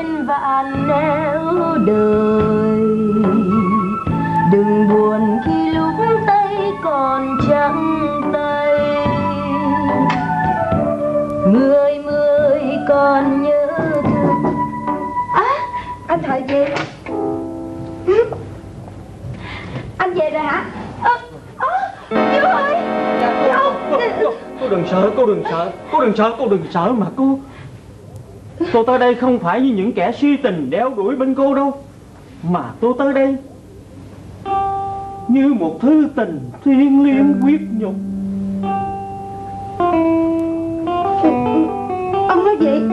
trên vạn nẻo đời. Đừng buồn khi lúc tay còn trắng tay. Người còn nhớ thương. Anh Thời về. Anh về rồi hả? Chú ơi. Cô đừng sợ, cô đừng sợ, cô đừng sợ, cô đừng sợ mà cô. Tôi tới đây không phải như những kẻ si tình đeo đuổi bên cô đâu, mà tôi tới đây như một thư tình thiêng liêng quyết nhục. Ông nói vậy,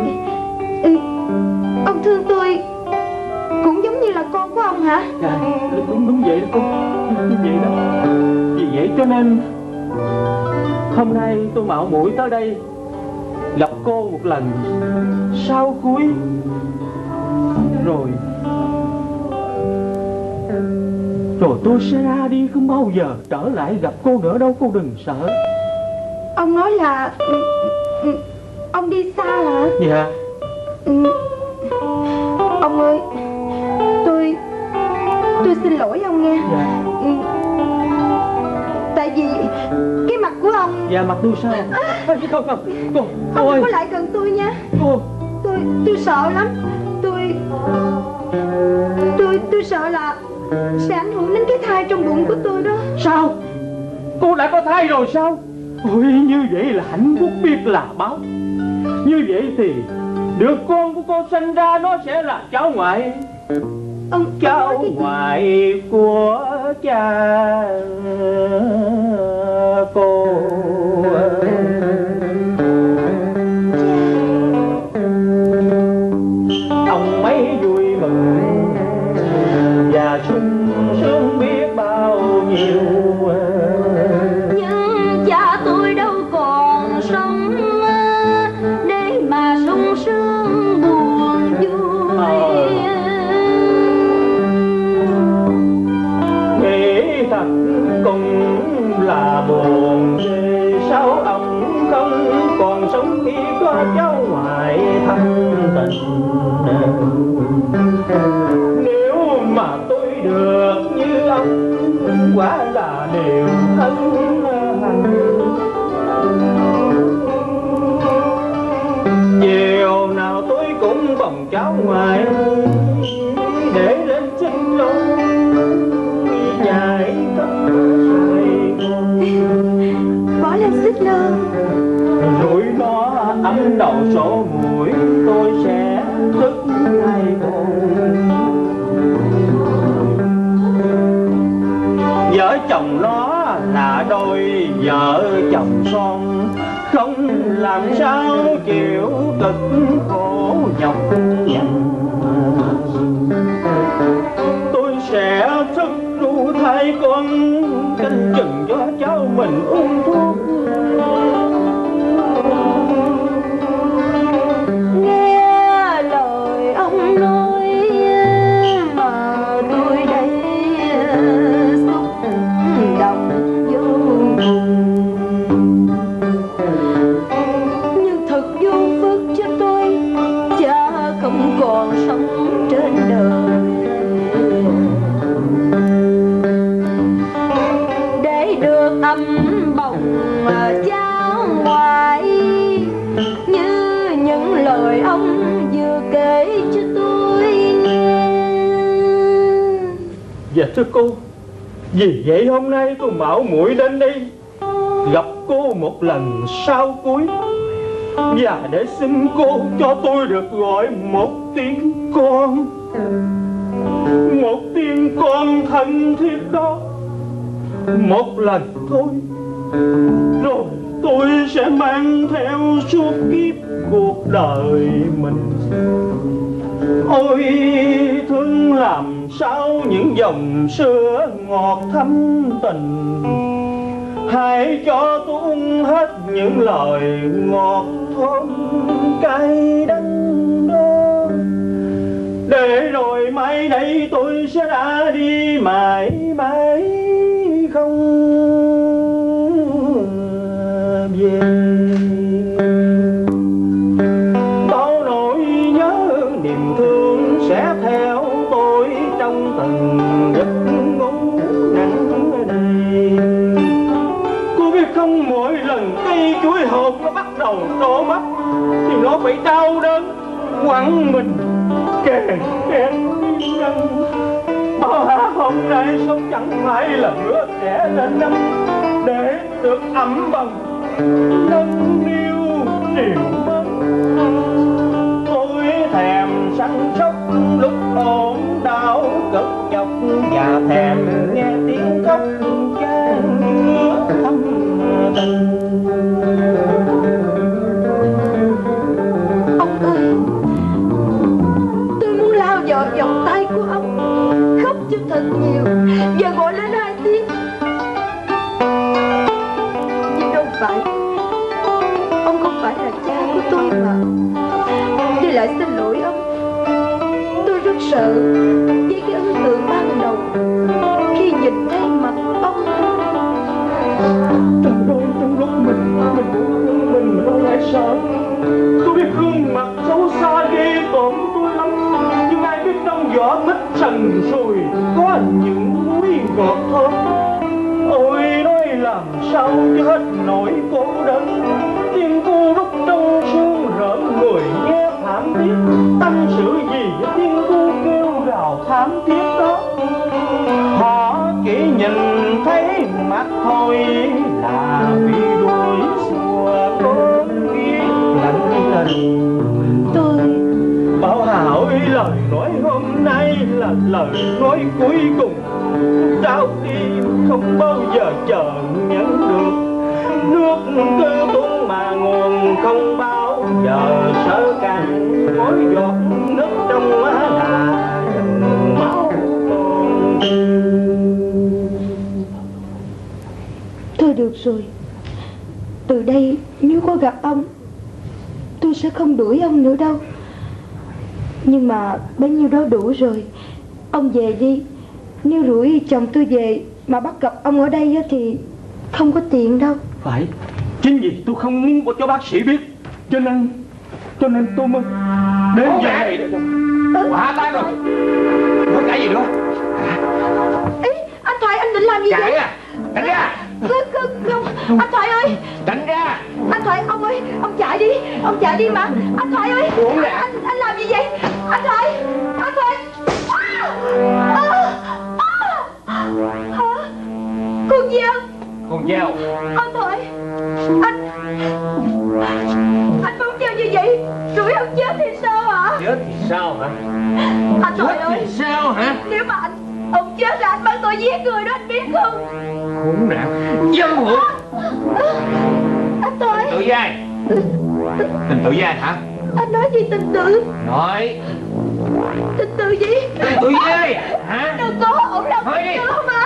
ông thương tôi cũng giống như là con của ông hả? Dạ, đúng vậy đó cô, như vậy đó. Vì vậy cho nên hôm nay tôi mạo muội tới đây gặp cô một lần sau cuối, rồi tôi sẽ ra đi, không bao giờ trở lại gặp cô nữa đâu. Cô đừng sợ. Ông nói là ông đi xa hả? Dạ. Ông ơi, tôi xin lỗi ông nghe. Dạ. Tại vì cái mặt của ông. Dạ, mặt tôi sao? Không, cô ông ơi, đừng có lại gần tôi nha. Cô, tôi sợ lắm. Tôi sợ là sẽ ảnh hưởng đến cái thai trong bụng của tôi đó. Sao? Cô đã có thai rồi sao? Ôi, như vậy là hạnh phúc biết là bao. Như vậy thì đứa con của cô sinh ra nó sẽ là cháu ngoại. Cháu ngoại của cha cô. Ông mấy vui mừng và sung sướng biết bao nhiêu. Nhưng cha tôi đâu còn sống để mà sung sướng buồn vui. Nghĩ thật cũng là buồn, vì sao ông không còn sống khi có cháu ngoại thân tình. Nếu mà tôi được như ông quả là điều hân hạnh. Chiều nào tôi cũng bồng cháu ngoại để lên chân lối nhảy cất Sài Gòn. Bỏ lên xích lơ Rồi nó ấm đầu sổ mũi, tôi sẽ thức hay buồn. Vợ chồng nó là đôi vợ chồng son, không làm sao chịu cực khổ nhọc nhằn. Tôi sẽ thức ru thay con, canh chừng cho cháu mình uống thuốc. nghe lời ông nói mà tôi đây xúc động vô cùng. Nhưng thật vô phước cho tôi, cha không còn sống trên đời để được ấm bồng cháu ngoại như những lời ông vừa kể cho tôi nghe. Dạ thưa cô, vì vậy hôm nay tôi mạo muội đến đây gặp cô một lần sau cuối, và để xin cô cho tôi được gọi một tiếng con. Một tiếng con thân thiết đó, một lần thôi, rồi tôi sẽ mang theo suốt kiếp cuộc đời mình. Ôi thương làm sao những dòng sữa ngọt thắm tình, hãy cho tôi uống hết những lời ngọt thơm cay đắng đó, để rồi mai đây tôi sẽ đã đi mãi mãi không về. Bao nỗi nhớ niềm thương chuỗi hột nó bắt đầu trổ mắt thì nó phải đau đớn quặn mình kề kẹt nhân. Bảo Hà hôm nay sống chẳng phải là bữa trẻ lên năm để được ấm bằng nâng niu triều mến. Tôi thèm săn sóc lúc ổn đau cực nhọc và thèm nghe tiếng khóc chan chứa thâm tình. Ông ơi, tôi muốn lao vào vòng tay của ông, khóc cho thật nhiều và gọi lên 2 tiếng. Nhưng đâu phải, ông không phải là cha của tôi mà. Tôi lại xin lỗi ông. Tôi rất sợ với cái ấn tượng ban đầu khi nhìn thấy mặt ông. Trong lúc mình tôi lại sợ. Tôi biết gương mặt xấu xa ghê tởm tôi lắm, nhưng ai biết trong vỏ mít sần sùi có những muối ngọt thơm. Ôi nói làm sao cho hết nỗi cô đơn, tim cô rút trong xương rợn người nghe thảm thiết. Tâm sự gì với tiếng cô kêu gào thảm thiết đó, họ chỉ nhìn thấy mặt thôi là bị đuổi xua con biết lạnh lạnh. Tôi Bảo Hà ơi, lời nói hôm nay là lời nói cuối cùng. Trái tim không bao giờ chờ nhận được, nước cứ tuôn mà nguồn không bao giờ sợ cạn. Mỗi giọt nước trong má là dòng máu con. Thôi được rồi, từ đây nếu có gặp ông tôi sẽ không đuổi ông nữa đâu. Nhưng mà bấy nhiêu đó đủ rồi. Ông về đi. Nếu rủi chồng tôi về mà bắt gặp ông ở đây thì không có tiền đâu. Phải, chính vì tôi không muốn cho bác sĩ biết, cho nên tôi mới đến về. Quá tan rồi, có cái gì nữa? Ý, anh Thoại, anh định làm gì vậy? Tránh ra. Không, anh Thoại ơi. Tránh ra. Anh Thoại, ông ơi, ông chạy đi mà. Anh Thoại ơi, anh làm gì vậy? Anh Thoại. Hả? Con dao. Anh Thoại, anh phóng dao như vậy rủi ông chết thì sao hả? Chết thì sao hả? Anh Thoại ơi, chết thì sao hả? nếu mà ông chết là anh bắt tôi giết người đó, anh biết không? Khốn nạn, dâm hụt. Anh Thoại. Tự giai. Tình tự giai hả? Anh nói gì tình tự? Nói Tình tự gì? tình tự giai hả? Đừng có, ổng làm Thôi đi. tình tự mà.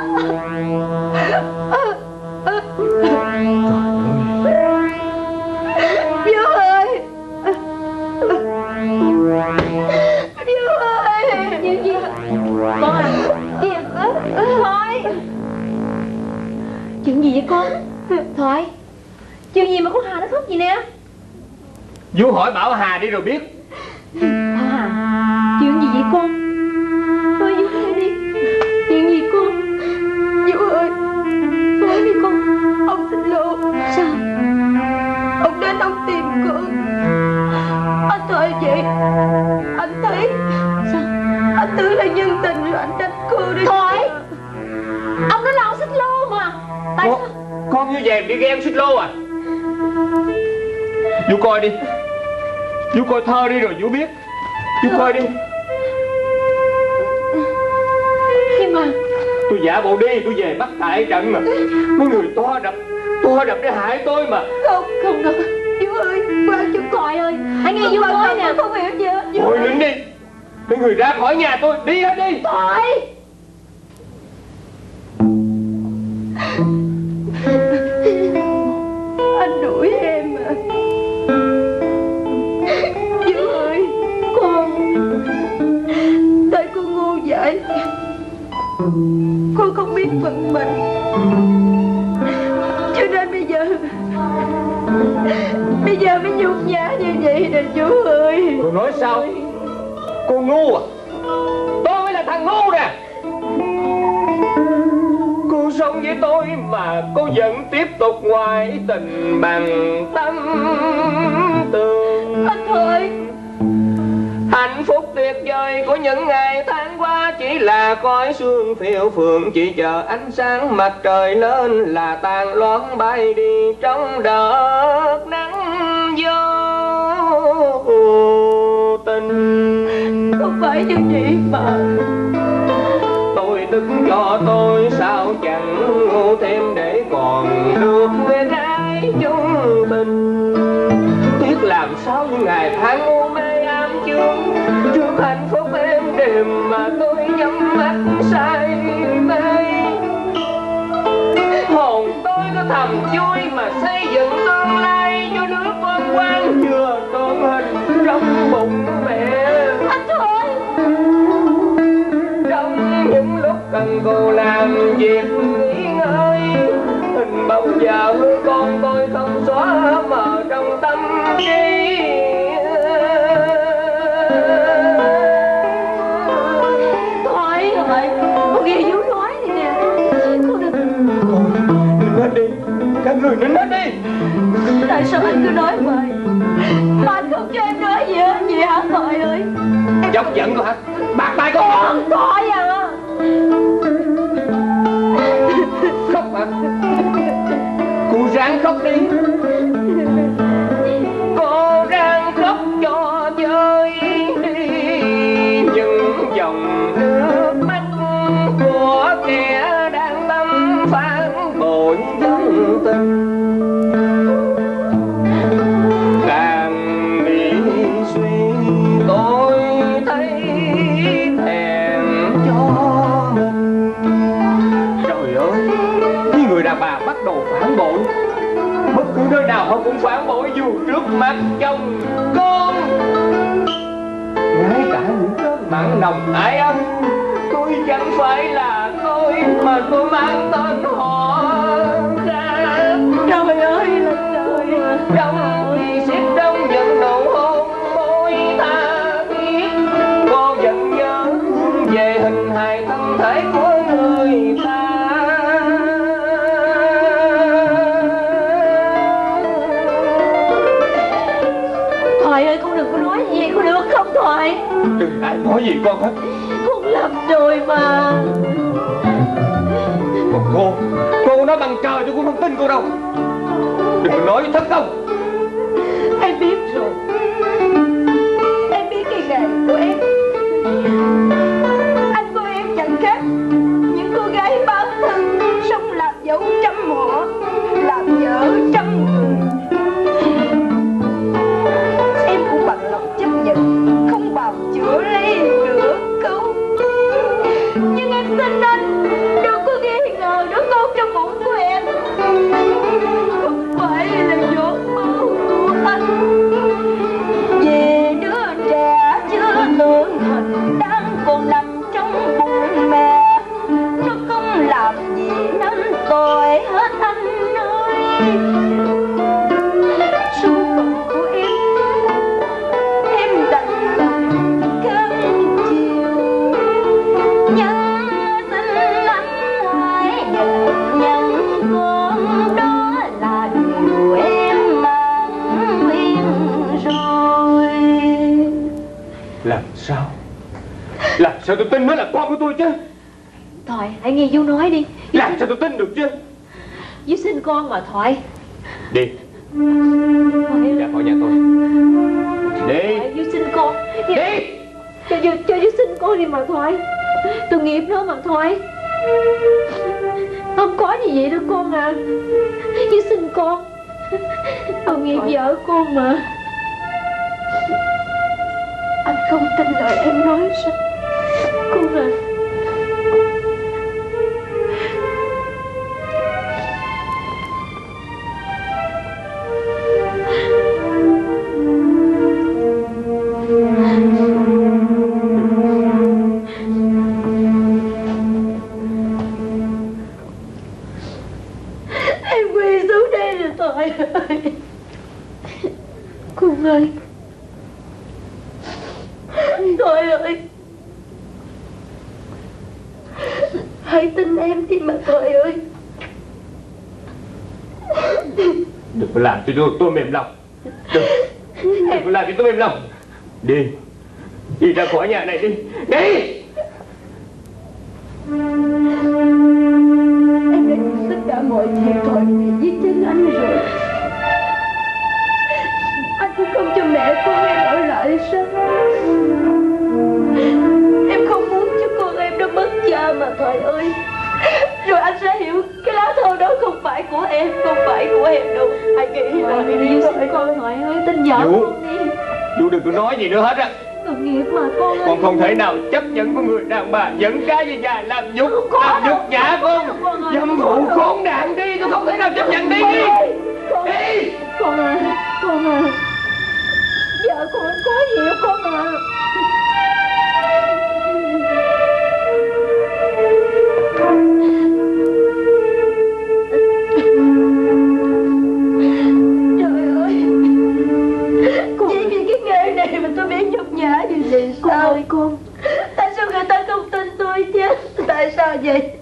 Biếu ơi. Biếu ơi. Chuyện gì? Con à? Chuyện Thoại. Chuyện gì vậy con? Thoại, chuyện gì mà con Hà nó khóc gì nè? Vú hỏi Bảo Hà đi rồi biết. Hà, chuyện gì vậy con? Nói Vú nghe đi. Chuyện gì con? Vú ơi, nói đi con. Ông xin lỗi. Sao? Ông đến ông tìm con. Anh Thoại vậy, anh thấy sao? Anh tưởng là nhân tình rồi anh trách cô đi. Thoại, ông nói là ông xích lô mà. Tại sao? Con như vậy đi ghen xích lô à? Vú coi đi. Vú coi thơ đi rồi vú biết. Vú coi đi. Nhưng mà Tôi giả bộ đi, tôi về bắt tại trận mà. Mấy người to đập để hại tôi mà. Không được. Vú ơi, quan chú Thoại ơi, hãy nghe Vú nói nè. Không hiểu gì hết. Thôi nín đi. Mấy người ra khỏi nhà tôi, đi hết đi. Thoại. Anh đuổi em à? Vú ơi, con tại con ngu dại, con không biết phận mình, cho nên bây giờ mới nhục nhã như vậy nè chú ơi. Cô nói sao? Cô ngu à? Tôi mới là thằng ngu nè. Cô sống với tôi mà cô vẫn tiếp tục ngoại tình bằng tâm tường. Anh thôi. Hạnh phúc tuyệt vời của những ngày tháng qua chỉ là khói sương phiêu phượng, chỉ chờ ánh sáng mặt trời lên là tàn loáng bay đi trong đợt nắng vô tình. Không phải như vậy mà. Tôi tức cho tôi sao chẳng ngu thêm để còn được người gái chung tình. Tiếc làm sao những ngày tháng u mê ám chương, trước hạnh phúc êm đềm mà tôi nhắm mắt say mê. Hồn tôi có thầm vui mà xây dựng tương lai cho đứa con quan vừa con hình trong bụng mẹ. Anh thôi. Trong những lúc cần cô làm việc nghỉ ngơi, hình bóng già hư con tôi không xóa mờ trong tâm trí. Thôi rồi, cô nghe Vũ nói đi nè. Cô đừng... Đừng hết đi, các người nín hết đi. Tại sao anh cứ nói vậy mà anh không cho em nói gì hết vậy hả Thoại ơi? Chọc giận cô hả? Bạc tay con hả? Thoại à. Khóc hả? Cô ráng khóc đi. Cô ráng khóc cho chơi đi những dòng nước mắt của kẻ đang tâm phản bội dân tình. Càng đi suy tôi thấy thèm cho mình. Trời ơi, những người đàn bà bắt đầu phản bội, bất cứ nơi nào họ cũng phản bội dù trước mặt chồng con. Ngay cả những cơn mặn nồng ái ân, tôi chẳng phải là tôi mà tôi mang tên họ ra. Trời ơi là trời. Trong khi xiết trong những nụ hôn môi tha thiết, cô vẫn nhớ về hình hài thân thể của người ta. Thoại ơi, con đừng có nói gì con được không Thoại? Đừng ai nói gì con hết. Con lầm rồi mà. Còn cô nói bằng trời tôi cũng không tin cô đâu. Đừng có nói thất không. Em biết rồi. Em biết cái nghề của em. Anh của em chẳng khác những cô gái bán thân sống làm dấu trăm họ, làm vợ trăm người. Em cũng bằng lòng chấp nhận, không bào chữa lấy nửa câu. Nhưng em xin anh đừng có nghi ngờ đứa con trong bụng của em không phải là giọt máu của anh. Về đứa trẻ chưa trưởng thành đang còn nằm trong bụng mẹ, nó không làm gì nên tội hết anh ơi. Số phận của em đành lòng cân chiều. Nhưng xin anh hãy nhận con, đó là điều em mang nguyện rồi. Làm sao tôi tin nó là con của tôi chứ? Thoại, hãy nghe Vũ nói đi. Làm sao tôi tin được chứ? Vũ sinh con mà Thoại. Đi ra khỏi nhà tôi. Đi. Thoại, Vũ sinh con. Đi. Cho Vũ sinh con đi mà Thoại. Tội nghiệp nó mà Thoại. Không có gì vậy đâu con à. Vũ sinh con. Tội nghiệp vợ con mà. Anh không tin lời em nói sao? Con à. Em quỳ xuống đây rồi Thoại ơi. Con ơi. Thoại ơi, hãy tin em đi mà Thoại ơi. Đừng có làm cho tôi mềm lòng. Đừng có làm cho tôi mềm lòng. Đi. Đi ra khỏi nhà này đi. Đi. Em đã nhận tất cả mọi thiệt thòi vì giết chết anh rồi. Anh cũng không cho mẹ con em ở lại sao? Em không muốn cho con em nó mất cha mà Thoại ơi. Rồi anh sẽ hiểu cái lá thư đó không phải của em, không phải của em đâu. Hãy nghĩ lại đi con Thoại ơi, tin vợ con đi. Vũ đừng có nói gì nữa hết á. Tội nghiệp mà con ơi. Con không thể nào chấp nhận với người đàn bà dẫn cái về nhà làm nhục nhã con. Dâm phụ khốn nạn đi, tôi không thể nào chấp nhận. Đi đi. Đi. Con à, vợ con có hiểu con à. Trời ơi, chỉ vì cái nghề này mà tôi biết nhục nhã như vậy sao? Con ơi con, tại sao người ta không tin tôi chứ? Tại sao vậy?